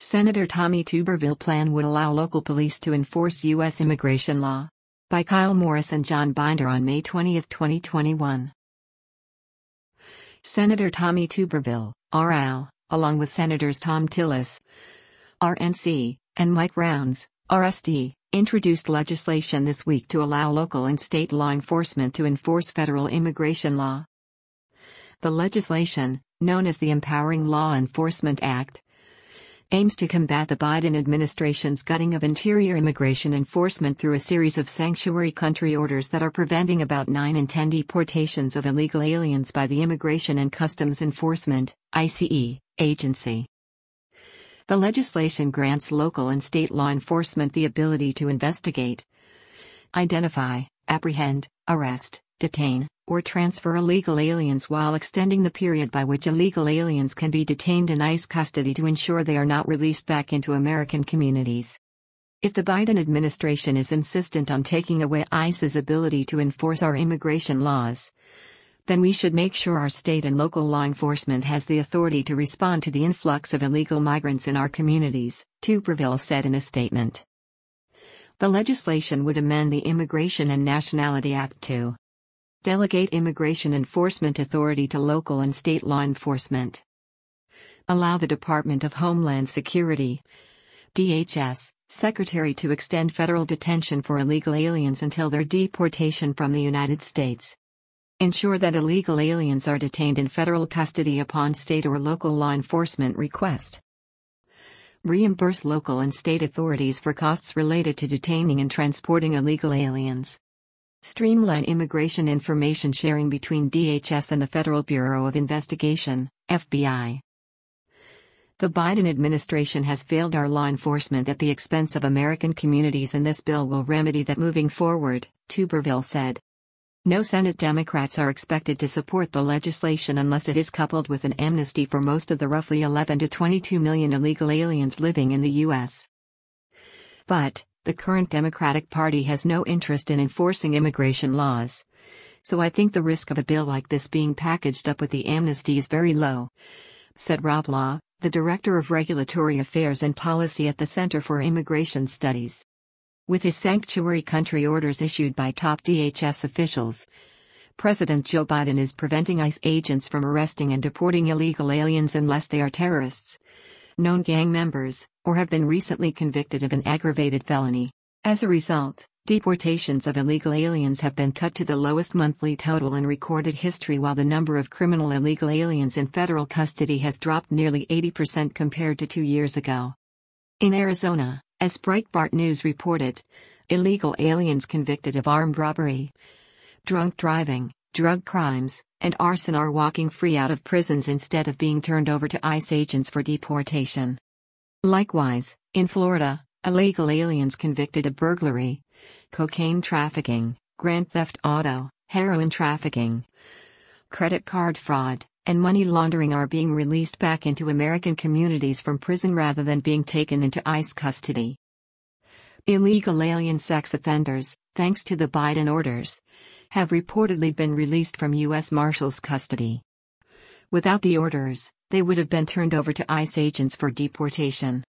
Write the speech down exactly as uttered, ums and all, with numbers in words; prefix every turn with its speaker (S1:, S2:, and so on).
S1: Senator Tommy Tuberville plan would allow local police to enforce U S immigration law. By Kyle Morris and John Binder on May twentieth, twenty twenty-one. Senator Tommy Tuberville, R L, along with Senators Thom Tillis, R N C, and Mike Rounds, R S D, introduced legislation this week to allow local and state law enforcement to enforce federal immigration law. The legislation, known as the Empowering Law Enforcement Act, aims to combat the Biden administration's gutting of interior immigration enforcement through a series of sanctuary country orders that are preventing about nine in ten deportations of illegal aliens by the Immigration and Customs Enforcement (I C E) agency. The legislation grants local and state law enforcement the ability to investigate, identify, apprehend, arrest, detain, or transfer illegal aliens while extending the period by which illegal aliens can be detained in ICE custody to ensure they are not released back into American communities. If the Biden administration is insistent on taking away ICE's ability to enforce our immigration laws, then we should make sure our state and local law enforcement has the authority to respond to the influx of illegal migrants in our communities, Tuberville said in a statement. The legislation would amend the Immigration and Nationality Act to delegate immigration enforcement authority to local and state law enforcement. Allow the Department of Homeland Security, D H S, Secretary to extend federal detention for illegal aliens until their deportation from the United States. Ensure that illegal aliens are detained in federal custody upon state or local law enforcement request. Reimburse local and state authorities for costs related to detaining and transporting illegal aliens. Streamline immigration information sharing between D H S and the Federal Bureau of Investigation, F B I. The Biden administration has failed our law enforcement at the expense of American communities, and this bill will remedy that moving forward, Tuberville said. No Senate Democrats are expected to support the legislation unless it is coupled with an amnesty for most of the roughly eleven to twenty-two million illegal aliens living in the U S. But the current Democratic Party has no interest in enforcing immigration laws. So I think the risk of a bill like this being packaged up with the amnesty is very low, said Rob Law, the Director of Regulatory Affairs and Policy at the Center for Immigration Studies. With his sanctuary country orders issued by top D H S officials, President Joe Biden is preventing ICE agents from arresting and deporting illegal aliens unless they are terrorists, known gang members, or have been recently convicted of an aggravated felony. As a result, deportations of illegal aliens have been cut to the lowest monthly total in recorded history, while the number of criminal illegal aliens in federal custody has dropped nearly eighty percent compared to two years ago. In Arizona, as Breitbart News reported, illegal aliens convicted of armed robbery, drunk driving, drug crimes, and arson are walking free out of prisons instead of being turned over to ICE agents for deportation. Likewise, in Florida, illegal aliens convicted of burglary, cocaine trafficking, grand theft auto, heroin trafficking, credit card fraud, and money laundering are being released back into American communities from prison rather than being taken into ICE custody. Illegal alien sex offenders, thanks to the Biden orders, have reportedly been released from U S Marshals custody. Without the orders, they would have been turned over to ICE agents for deportation.